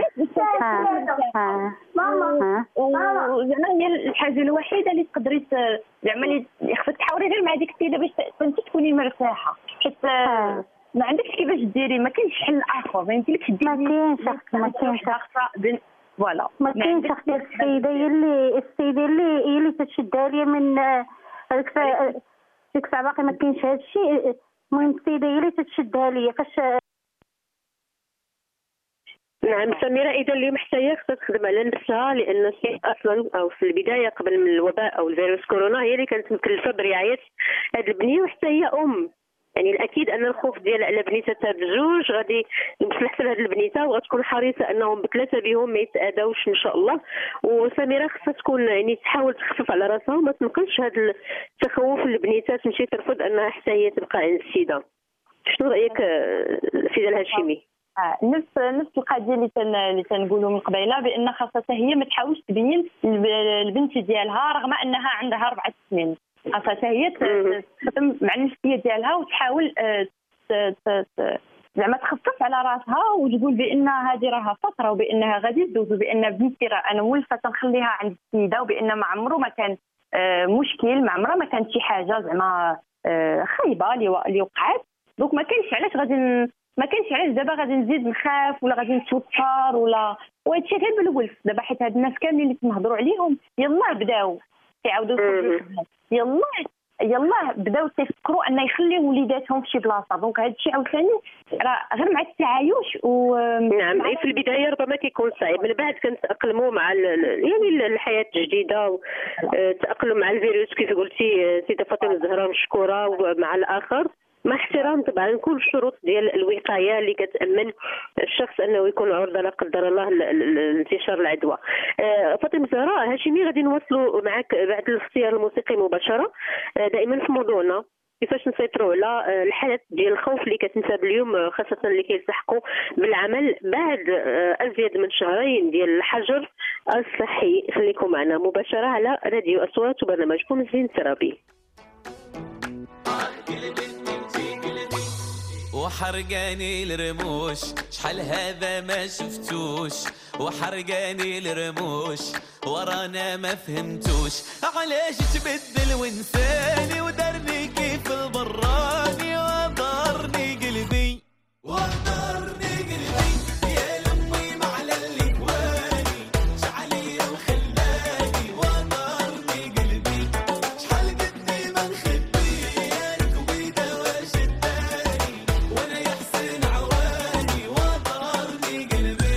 الوليدات. زعما هي الحاجه الوحيده اللي تقدري زعما اللي خصك تحاوري غير مع ديك السيده باش انت تكوني مرتاحه، حيت ما عندكش كيفاش ديري، ما كاينش حل اخر. ما يمكنلكش ديري، ما كاينش فوالا. ما كاينش اختي. السيده هي اللي تشدها لي من هذيك الساعه باقي ما كاينش هذا الشيء. المهم السيده هي اللي تشدها لي فاش. نعم سميرة، إذا اليوم حتى هي خصها تخدم على نفسها، لأن أصلا أو في البداية قبل من الوباء أو الفيروس كورونا هي اللي كانت مكلفة برعاية هذه البنية، وحتى هي أم. يعني الأكيد أن الخوف ديالها على بنيتها بجوج غادي يمصلح في هذه البنيتة، وغتكون حريصة أنهم بثلاثة بهم ما يتأذوش إن شاء الله. وسميرة خصها تكون يعني تحاول تخفف على راسها وما تنقلش هذا التخوف البنيتة تمشي ترفض أنها حتى هي تبقى عند السيدة. شنو رأيك السيدة الهاشمي؟ نفس القضيه اللي تنقولوا من قبيله، بان خاصها هي ما تحاولش تبين البنت ديالها رغم انها عندها 4 سنين، خاصها هي تخدم مع النفسيه ديالها وتحاول زعما تخفف على راسها وتقول بان هذه راها فتره وبانها غادي تدوز، وبان بنتي راه انا مولفه تنخليها عند السيده، وبان ما عمره ما كان مشكل، ما عمرها ما كانت شي حاجه زعما خايبه اللي وقعت. دونك ما كاينش علاش دابا غادي نزيد نخاف ولا غادي نتوتر ولا، وهادشي غير بالولف دابا، حيت هاد الناس كاملين اللي تنهضروا عليهم يلاه بداو يعاودوا يلا يلاه بداو تفكروا ان يخليو وليداتهم في شي بلاصه. دونك هذا الشيء عاوتاني راه غير مع التعايش نعم. اي في البدايه ربما كيكون صعيب، من بعد كنتاقلموا مع يعني الحياه الجديده، تاقلم مع الفيروس كيف قلتي سيده فاطمه الزهراء مشكوره، ومع الاخر مع احترام طبعا كل الشروط ديال الوقايه اللي كتامن الشخص انه يكون عرضه لا قدر الله لانتشار العدوى. فاطمه الزهراء هاشمي غادي نواصلوا معك بعد الاختيار الموسيقي مباشره. دائما في موضوعنا كيفاش نسيطروا على الحالات ديال الخوف اللي كتنتاب اليوم، خاصه اللي كيلتحقوا بالعمل بعد ازيد من شهرين ديال الحجر الصحي. خليكم معنا مباشره على راديو اصوات وبرنامجكم زين ترابي. وحرقاني الرموش شحال هذا ما شفتوش، وحرقاني الرموش ورانا ما فهمتوش علاش تبدل وانساني ودرني كيف البراني وضرني قلبي وضرني قلبي يا لمي معلى الاكواني شعلي وخلاني وضرني قلبي شحال قدني ما نخبي يا ركبي دوا شداني وانا يحسن عواني وضرني قلبي.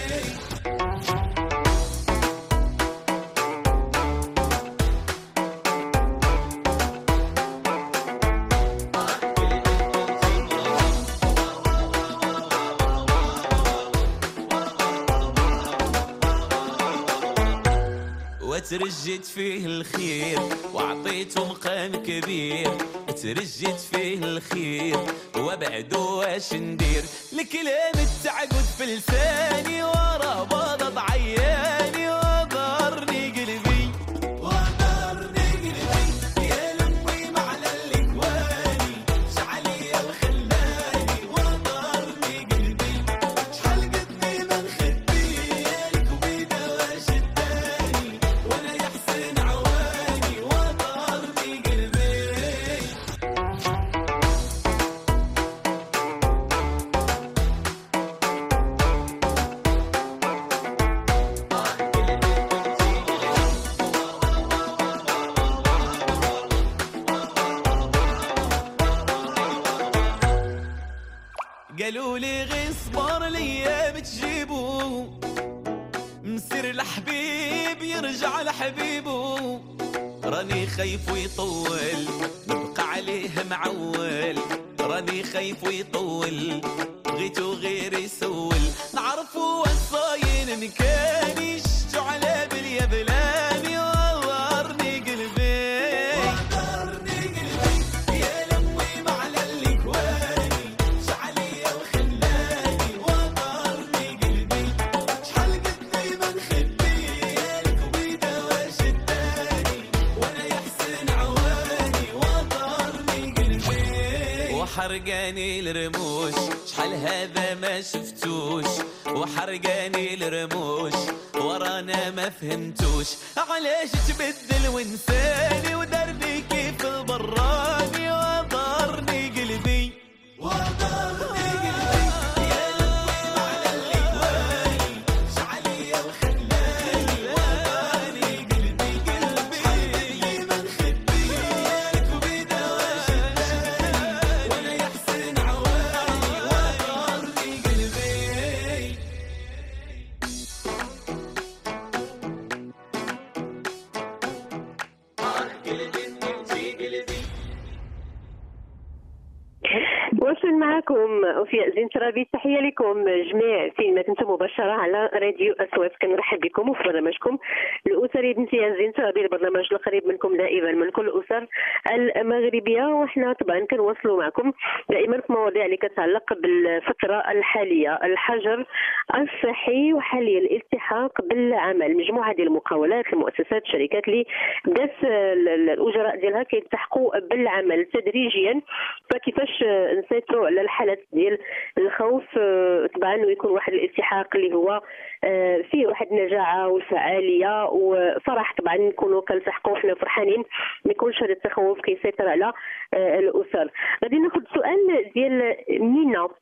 وترجت فيه الخير وعطيته مقام كبير، ترجت فيه الخير وبعدو واش ندير، الكلام التعقد في لساني ورا بضض عياني وضرني قلبي وضرني قلبي يا لمي معلى الاكواني شعلي وخلاني وضرني قلبي شحال قدني ما نخبي يا ركبي دوا شداني وانا يحسن عواني وضرني قلبي. قالوا لي غير صبر الايام تجيبو مسير الحبيب يرجع لحبيبو، راني خايف ويطول نبقى عليه معول، راني خايف ويطول بغيتو غير يسول نعرفو الصاين مكاني شتو على باليا بلاني وضرني قلبي وضرني قلبي يا لمي معلى الاكواني شعلي وخلاني وضرني قلبي شحال قدني ما نخبي يا ركبي دوا شداني وانا يحسن عواني وضرني قلبي. وحرقاني الرموش شحال هذا ما شفتوش، وحرقاني الرموش ورانا ما فهمتوش علاش تبدل وانساني ودربي كيف البراني وضرني قلبي وضرني قلبي يا لمي معلى الاكواني شعلي وخلاني وضرني قلبي شحال قدني ما نخبي يا ركبي دوا شداني وانا يحسن عواني وضرني قلبي. واصل معكم وفي زين ترابي. تحيه لكم جميع فيما كنتم مباشره على راديو اصوات. كنرحب بكم وفي برنامجكم الاسري بامتياز زين ترابي، البرنامج القريب منكم دائما من كل الاسر المغربيه. وحنا طبعا كنواصلوا معكم دائما في مواضيع اللي كتعلق بالفتره الحاليه، الحجر الصحي وحاليا الالتحاق بالعمل. مجموعه ديال المقاولات، المؤسسات، الشركات اللي بدات الاجراء ديالها كيلتحقوا بالعمل تدريجيا. فكيفاش نسيطروا على الحالات ديال الخوف طبعا ويكون واحد الالتحاق اللي هو فيه واحد النجاعه والفعاليه وفرح. طبعا نكونوا كنلتحقوا حنا فرحانين، ما يكونش هذا التخوف كيسيطر على الاسر. غادي ناخذ سؤال ديال مينا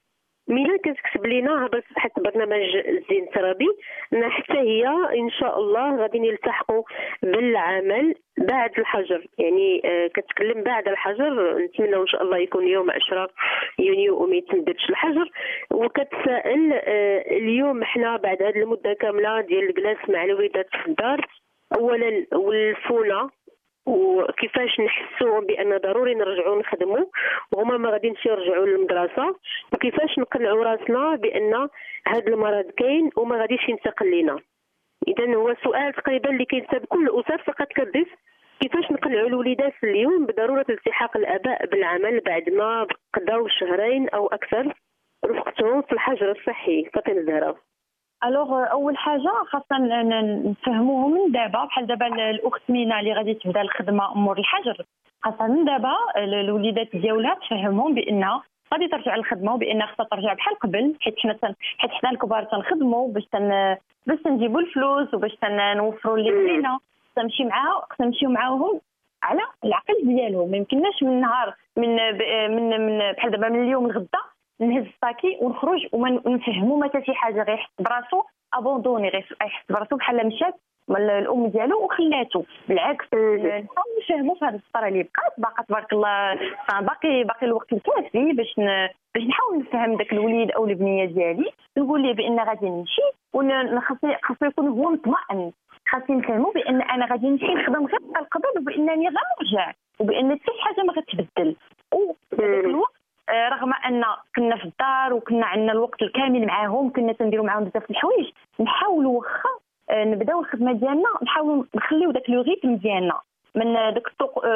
ميلا كتكتب لينا عبر صفحه برنامج الزين الترابي ان حتى هي ان شاء الله غادي يلتحقوا بالعمل بعد الحجر، يعني كتكلم بعد الحجر. نتمنى ان شاء الله يكون يوم 10 يونيو وما يتمددش الحجر. وكتسائل اليوم حنا بعد هذه المده كامله ديال الجلاس مع الوليدات في الدار، اولا ولفونا وكيفاش نحسوهم بان ضروري نرجعوا نخدموا وهما ما غاديينش يرجعوا للمدرسه، وكيفاش نقنعوا راسنا بان هذا المرض كاين وما غاديش ينتقل لينا. اذا هو سؤال تقريبا اللي كينساب كل الاسر، فقط كتضيف كيفاش نقنعوا الوليدات اليوم بضروره التحاق الاباء بالعمل بعد ما قضاو شهرين او اكثر رفقتهم في الحجر الصحي. فاطمه الزهراء. الوغ اول حاجه خاصنا نفهموهم من دابا، بحال دابا الاخت مينا اللي غادي تبدا الخدمه امور الحجر، خاصها من دابا الوليدات ديالها تفهمهم بان غادي ترجع للخدمه وبان خاصها ترجع بحال قبل، حيت حنا الكبار تنخدموا باش تنجيبوا الفلوس وباش نوفروا اللي بغينا. نمشيو معاهم على العقل ديالهم. ما يمكنناش من نهار من بحال دابا من اليوم لغدا نهز الساكي ونخرج وما نفهمو ما حتى شي حاجه، غيحس براسو ابوندوني، غيحس براسو بحال مشات الام ديالو وخلاتو. بالعكس نحاول نفهمو في هذه الفتره اللي باقا تبارك الله باقي الوقت الكافي باش نحاول نفهم داك الوليد او البنيه ديالي، نقول ليه بان غادي نمشي خاصو يكون هو مطمئن. خاصني نفهمو بان انا غادي نمشي نخدم غير القبل وبانني غنرجع وبان حتى شي حاجه ما غتبدل. وداك الوقت رغم ان كنا في الدار وكنا عندنا الوقت الكامل معاهم، كنا تنديروا معاهم بزاف الحوايج، نحاولوا واخا نبداو الخدمه ديالنا نحاولوا نخليو داك لو ريتم ديالنا من داك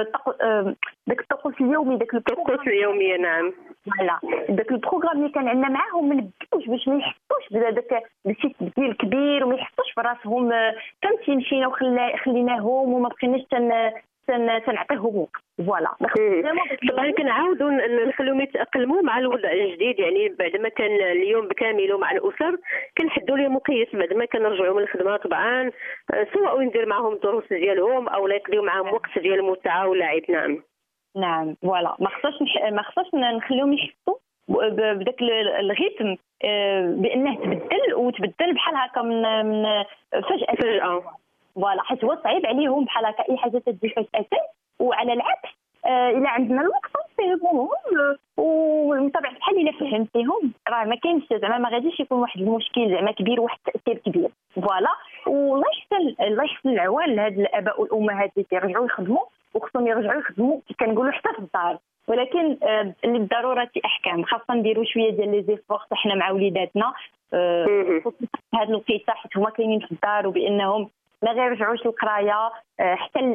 الطقوس اليومي، داك الطقوس اليوميه. نعم فوالا داك البروغرام اللي كان عندنا معاهم ما نبداوش باش ما يحسوش بداك بشي تبديل كبير وما يحسوش براسهم فهمتي مشينا وخليناهم وما بقيناش تنعطيهم وقت. فوالا طبعا كنعاودوا نخليهم يتاقلموا مع الوضع الجديد، يعني بعد ما كان اليوم بكامله مع الاسر كنحدوا لهم مقيس بعد ما كنرجعوا من الخدمه طبعا، سواء ندير معهم الدروس ديالهم او لا يقضيو معهم وقت ديال المتعه واللعب. نعم فوالا ما خصناش نخليهم يحسوا بداك الريتم بانه تبدل بحال هكا من فجاه. فوالا حيت هو صعيب عليهم بحال هكا اي حاجه تجي فجاه. وعلى العكس الا عندنا الوقت نفهموهم ومن طبيعه الحال الا فهمتيهم راه ما كاينش زعما ما غاديش يكون واحد المشكل زعما كبير واحد التاثير كبير. فوالا والله يحسن العوان لهاد الاباء والامهات اللي كيرجعوا يخدموا وخصهم يرجعوا يخدموا كنقولوا حتى في الدار، ولكن للضروره احكام. خاصنا نديروا شويه ديال لي زيفور حنا مع وليداتنا في هذا الوقيته حيت هما كاينين في الدار وبانهم ما غيرجعوش للقرايه حتى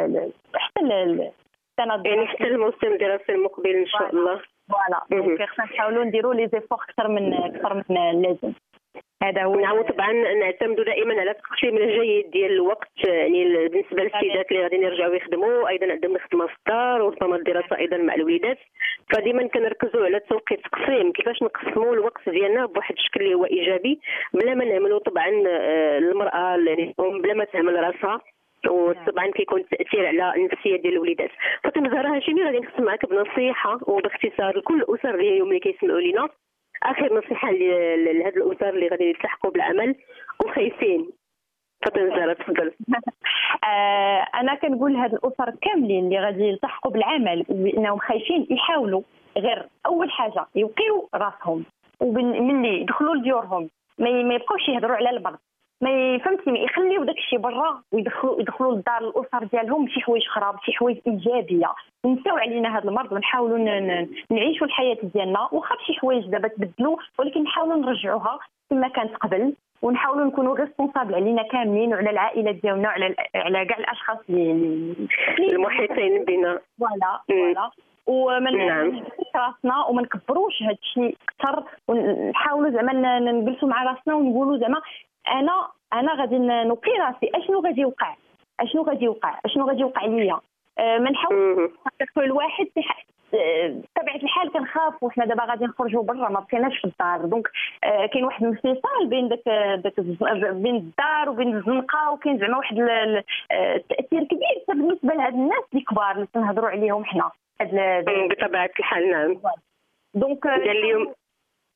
يعني حتى الموسم الدراسي المقبل ان شاء الله. فوالا دونك خصنا نحاولوا نديروا لي زيفور اكثر من اللازم. هذا هو. نعم طبعا نعتمدوا دائما على التقسيم الجيد ديال الوقت، يعني بالنسبه للسيدات اللي غاديين يرجعوا يخدموا ايضا عندهم الخدمه في الدار وربما الدراسه ايضا مع الوليدات، فديما كنركزوا على توقيت التقسيم كيفاش نقسموا الوقت ديالنا بواحد الشكل اللي هو ايجابي بلا ما نعملوا طبعا المراه يعني بلا ما تعمل راسها، وطبعا كيكون التاثير على النفسيه ديال الوليدات. فاطمه الزهراء هاشمي غادي نختم معك بنصيحه وباختصار لكل الاسر اليوم اللي كيسمعوا لينا، اخر نصيحه لهاد الاسر اللي غادي يلتحقوا بالعمل وخايفين. فاطمه الزهراء تفضل. انا كنقول لهاد الاسر كاملين اللي غادي يلتحقوا بالعمل وانهم خايفين يحاولوا غير اول حاجه يوقيوا راسهم وملي يدخلوا لديورهم ما يبقاوش يهضروا على المرض، ما فهمتي ما يخليو داك الشيء برا ويدخلوا للدار الاسر ديالهم بشي حوايج خراب بشي حوايج ايجابيه، ونساو علينا هذا المرض ونحاولوا نعيشوا الحياه ديالنا واخا بشي حوايج دابا تبدلوا ولكن نحاولوا نرجعوها كما كانت قبل، ونحاولوا نكونوا ريسبونسابل علينا كاملين وعلى العائله ديالنا وعلى كاع الاشخاص اللي المحيطين بنا. فوالا ومن راسنا وما نكبروش هذا الشيء اكثر، ونحاولوا زعما نجلسوا مع راسنا ونقولوا زعما انا غادي نوقي راسي اشنو غادي يوقع ليا. ما نحاولش كل واحد بطبيعه الحال كنخاف وحنا دابا غادي نخرجوا برا ما بقيناش في الدار، دونك كاين واحد الانفصال بين بين الدار وبين الزنقه، وكاين زعما واحد التاثير كبير بالنسبه لهاد الناس اللي كبار اللي تنهضروا عليهم حنا بطبيعه الحال. نعم دونك اليوم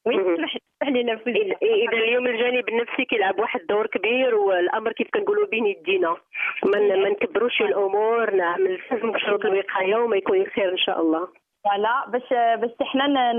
ويسمح لنا فوزيه. اذا اليوم الجانب النفسي كيلعب واحد الدور كبير، والامر كيف كنقولوا بين يدينا، ما نكبروش الامور، نعمل بشروط الوقايه وما يكون خير ان شاء الله. فوالا باش حنا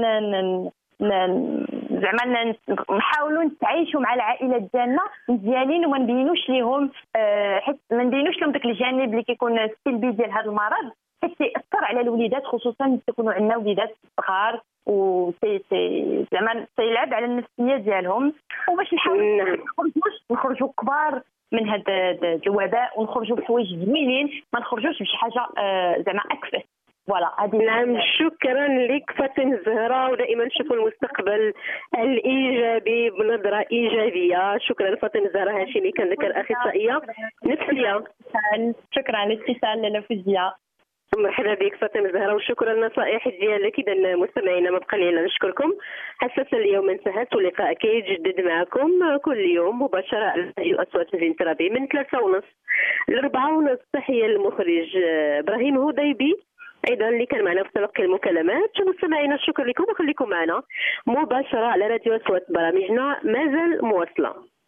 زعما نحاولوا نتعايشوا مع العائله ديالنا مزيانين، وما نبينوش ليهم حيت ما نبينوش لهم داك الجانب اللي كيكون السلبي ديال هذا المرض، حيت تيأثر على الوليدات، خصوصا تكونوا عندنا وليدات صغار، و زعما تيلعب على النفسيه ديالهم. وباش نحاولوا نخرجوا كبار من هذا الوباء، ونخرجوا بحوايج زوينين، ما نخرجوش بشي حاجه زعما اكفس. فوالا هذه. نعم، شكرا لك فاطمه الزهراء، ودائما نشوفوا المستقبل الايجابي بنظره ايجابيه. شكرا فاطمه الزهراء هاشمي، كنذكر اخصائيه نفسيه. شكرا للاتصال لاله فوزيه. مرحبا بك فاطمه الزهراء، وشكرا للنصائح ديالك. اذا مستمعينا ما بقى لي الا نشكركم. حساسه اليوم انتهت، واللقاء كيتجدد معكم كل يوم مباشره على راديو اصوات الزنترابي من 3:30 ل 4:30. تحيه للمخرج ابراهيم هديبي ايضا اللي كان معنا في تلقي المكالمات. مستمعينا الشكر لكم، وخليكم معنا مباشره على راديو اصوات. برامجنا مازال مواصله.